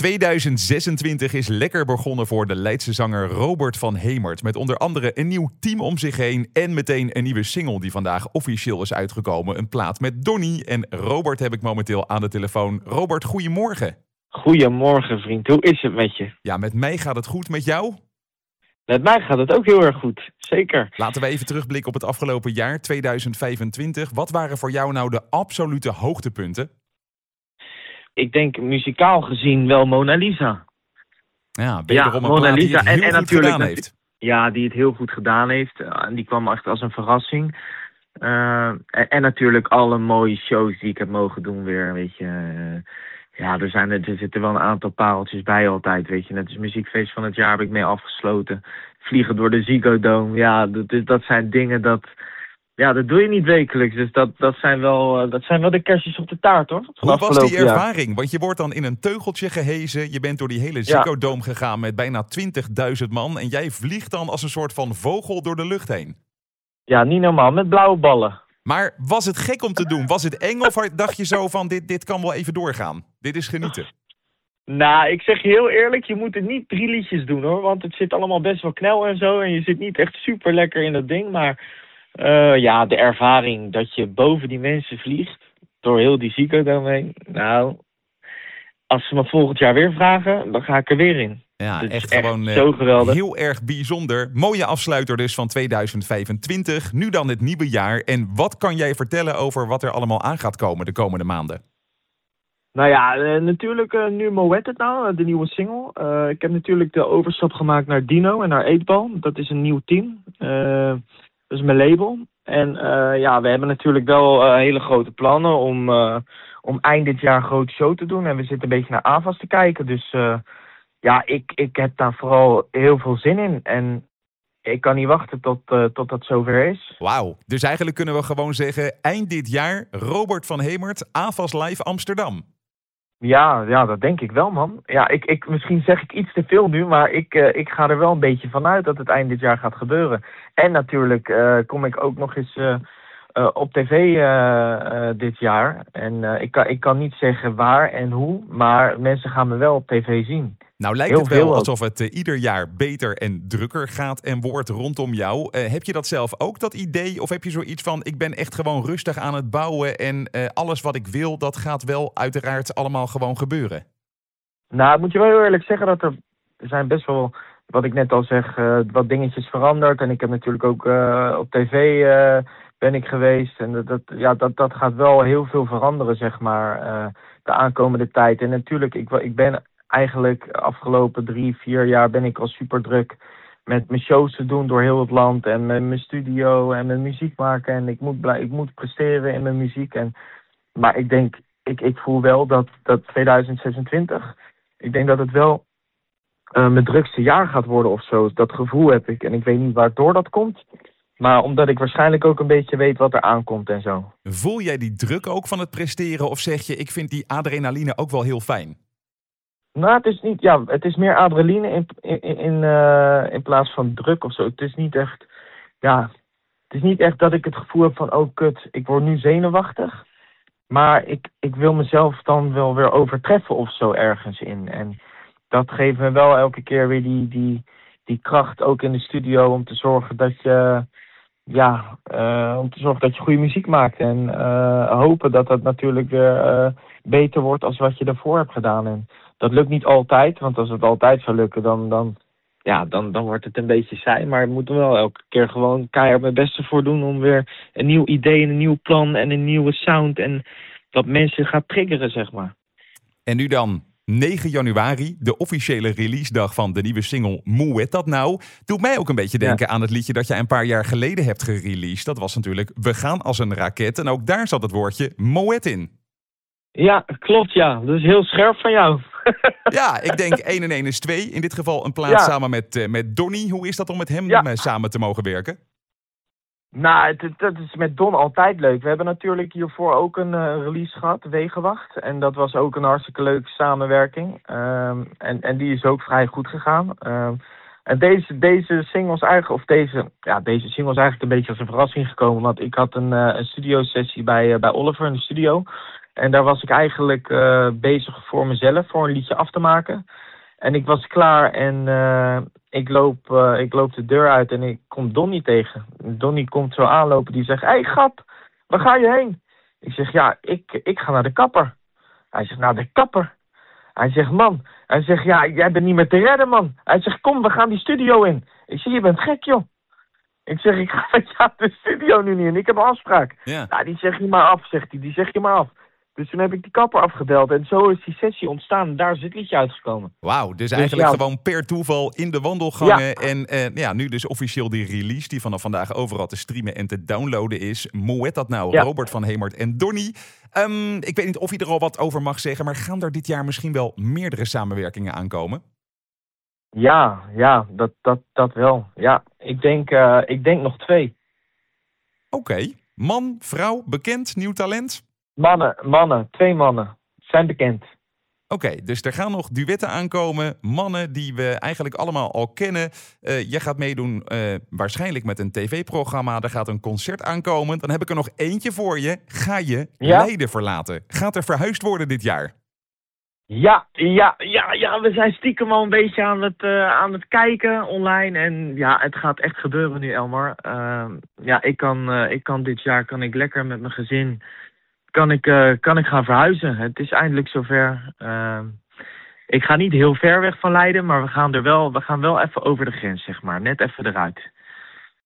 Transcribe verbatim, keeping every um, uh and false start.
tweeduizend zesentwintig is lekker begonnen voor de Leidse zanger Robert van Hemert. Met onder andere een nieuw team om zich heen en meteen een nieuwe single die vandaag officieel is uitgekomen. Een plaat met Donny. En Robert heb ik momenteel aan de telefoon. Robert, goedemorgen. Goedemorgen, vriend. Hoe is het met je? Ja, met mij gaat het goed. Met jou? Met mij gaat het ook heel erg goed. Zeker. Laten we even terugblikken op het afgelopen jaar, tweeduizend vijfentwintig. Wat waren voor jou nou de absolute hoogtepunten? Ik denk muzikaal gezien wel Mona Lisa. Ja, wederom ja, een plaat die Lisa. het heel en, en goed natuurlijk, gedaan heeft. Ja, die het heel goed gedaan heeft. En die kwam echt als een verrassing. Uh, en, en natuurlijk alle mooie shows die ik heb mogen doen weer, weet je. Uh, ja, er, zijn, er zitten wel een aantal pareltjes bij altijd, weet je. Net als muziekfeest van het jaar heb ik mee afgesloten. Vliegen door de Ziggo Dome. Ja, dat, dat zijn dingen dat... Ja, dat doe je niet wekelijks. Dus dat, dat, zijn, wel, dat zijn wel de kerstjes op de taart, hoor. Hoe was die ervaring? Jaar. Want je wordt dan in een teugeltje gehezen. Je bent door die hele Ziggo Dome ja. gegaan met bijna twintigduizend man. En jij vliegt dan als een soort van vogel door de lucht heen. Ja, niet normaal. Met blauwe ballen. Maar was het gek om te doen? Was het eng of dacht je zo van dit, dit kan wel even doorgaan? Dit is genieten. Nou, ik zeg je heel eerlijk, je moet het niet drie liedjes doen, hoor. Want het zit allemaal best wel knel en zo. En je zit niet echt super lekker in dat ding, maar... Uh, ja, de ervaring dat je boven die mensen vliegt, door heel die Ziggo Dome heen. Nou, als ze me volgend jaar weer vragen, dan ga ik er weer in. Ja, dus echt, echt gewoon zo geweldig. Heel erg bijzonder. Mooie afsluiter dus van tweeduizend vijfentwintig. Nu dan het nieuwe jaar. En wat kan jij vertellen over wat er allemaal aan gaat komen de komende maanden? Nou ja, uh, natuurlijk uh, nu Moet het nou, de nieuwe single. Uh, ik heb natuurlijk de overstap gemaakt naar Dino en naar Eetbal. Dat is een nieuw team. Uh, Dat is mijn label. En uh, ja, we hebben natuurlijk wel uh, hele grote plannen om, uh, om eind dit jaar een grote show te doen. En we zitten een beetje naar A V A S te kijken. Dus uh, ja, ik, ik heb daar vooral heel veel zin in. En ik kan niet wachten tot, uh, tot dat zover is. Wauw. Dus eigenlijk kunnen we gewoon zeggen, eind dit jaar Robert van Hemert, A V A S Live Amsterdam. Ja, ja, dat denk ik wel, man. Ja, ik, ik, misschien zeg ik iets te veel nu, maar ik, uh, ik ga er wel een beetje vanuit dat het eind dit jaar gaat gebeuren. En natuurlijk uh, kom ik ook nog eens uh, uh, op tv uh, uh, dit jaar. En uh, ik, kan, ik kan niet zeggen waar en hoe, maar mensen gaan me wel op tv zien. Nou lijkt Heel het wel alsof het uh, ieder jaar beter en drukker gaat en wordt rondom jou. Uh, heb je dat zelf ook, dat idee? Of heb je zoiets van, ik ben echt gewoon rustig aan het bouwen en uh, alles wat ik wil, dat gaat wel uiteraard allemaal gewoon gebeuren? Nou, moet je wel heel eerlijk zeggen dat er, er zijn best wel, wat ik net al zeg, uh, wat dingetjes veranderd. En ik heb natuurlijk ook uh, op tv uh, ben ik geweest. En dat, dat, ja, dat, dat gaat wel heel veel veranderen, zeg maar, uh, de aankomende tijd. En natuurlijk, ik, ik ben... Eigenlijk afgelopen drie, vier jaar ben ik al super druk met mijn shows te doen door heel het land. En met mijn studio en mijn muziek maken. En ik moet, blij, ik moet presteren in mijn muziek. En, maar ik denk, ik, ik voel wel dat, dat tweeduizend zesentwintig, ik denk dat het wel uh, mijn drukste jaar gaat worden of zo. Dat gevoel heb ik. En ik weet niet waardoor dat komt. Maar omdat ik waarschijnlijk ook een beetje weet wat er aankomt en zo. Voel jij die druk ook van het presteren? Of zeg je, ik vind die adrenaline ook wel heel fijn? Nou, het is niet, ja, het is meer adrenaline in, in, in, uh, in plaats van druk of zo. Het is niet echt, ja, het is niet echt dat ik het gevoel heb van, oh kut, ik word nu zenuwachtig. Maar ik, ik wil mezelf dan wel weer overtreffen of zo ergens in. En dat geeft me wel elke keer weer die, die, die kracht ook in de studio om te zorgen dat je, ja, uh, om te zorgen dat je goede muziek maakt. En uh, hopen dat dat natuurlijk weer uh, beter wordt als wat je daarvoor hebt gedaan. En dat lukt niet altijd, want als het altijd zou lukken, dan, dan, ja, dan, dan wordt het een beetje saai. Maar ik moet er wel elke keer gewoon keihard mijn best voor doen om weer een nieuw idee, een nieuw plan en een nieuwe sound. En dat mensen gaat triggeren, zeg maar. En nu dan, negen januari, de officiële releasedag van de nieuwe single Moet dat nou? Doet mij ook een beetje denken ja. aan het liedje dat jij een paar jaar geleden hebt gereleased. Dat was natuurlijk We gaan als een raket. En ook daar zat het woordje Moet in. Ja, klopt ja. Dat is heel scherp van jou. Ja, ik denk één en één is twee. In dit geval een plaat ja. samen met, uh, met Donny. Hoe is dat om met hem ja. samen te mogen werken? Nou, dat is met Don altijd leuk. We hebben natuurlijk hiervoor ook een uh, release gehad, Wegenwacht. En dat was ook een hartstikke leuke samenwerking. Um, en, en die is ook vrij goed gegaan. Um, en deze, deze singles eigenlijk, of deze, ja, deze single is eigenlijk een beetje als een verrassing gekomen. Want ik had een, uh, een studiosessie bij, uh, bij Oliver in de studio. En daar was ik eigenlijk uh, bezig voor mezelf, voor een liedje af te maken. En ik was klaar en uh, ik, loop, uh, ik loop de deur uit en ik kom Donnie tegen. Donnie komt zo aanlopen, die zegt, hé hey, Gap, waar ga je heen? Ik zeg, ja, ik, ik ga naar de kapper. Hij zegt, naar de kapper? Hij zegt, man, hij zegt, ja, jij bent niet meer te redden, man. Hij zegt, kom, we gaan die studio in. Ik zeg, je bent gek, joh. Ik zeg, ik ga met jou de studio nu niet in, ik heb een afspraak. Ja. Nou, die zeg je maar af, zegt hij, die zeg je maar af. Dus toen heb ik die kapper afgebeld en zo is die sessie ontstaan en daar is het liedje uitgekomen. Wauw, dus, Dus eigenlijk ja. gewoon per toeval in de wandelgangen. Ja. En uh, ja, nu dus officieel die release die vanaf vandaag overal te streamen en te downloaden is. Moet dat nou, Ja. Robert van Hemert en Donnie. Um, ik weet niet of je er al wat over mag zeggen, maar gaan er dit jaar misschien wel meerdere samenwerkingen aankomen? Ja, ja, dat, dat, dat wel. Ja, ik denk, uh, ik denk nog twee. Oké, okay. Man, vrouw, bekend, nieuw talent? Mannen, mannen, twee mannen. Zijn bekend. Oké, okay, dus er gaan nog duetten aankomen. Mannen die we eigenlijk allemaal al kennen. Uh, je gaat meedoen uh, waarschijnlijk met een tv-programma. Er gaat een concert aankomen. Dan heb ik er nog eentje voor je. Ga je ja? Leiden verlaten? Gaat er verhuisd worden dit jaar? Ja, ja, ja, ja. We zijn stiekem al een beetje aan het, uh, aan het kijken online. En ja, het gaat echt gebeuren nu, Elmar. Uh, ja, ik kan, uh, ik kan dit jaar kan ik lekker met mijn gezin... Kan ik, uh, kan ik gaan verhuizen. Het is eindelijk zover. Uh, ik ga niet heel ver weg van Leiden, maar we gaan er wel, we gaan wel even over de grens, zeg maar. Net even eruit.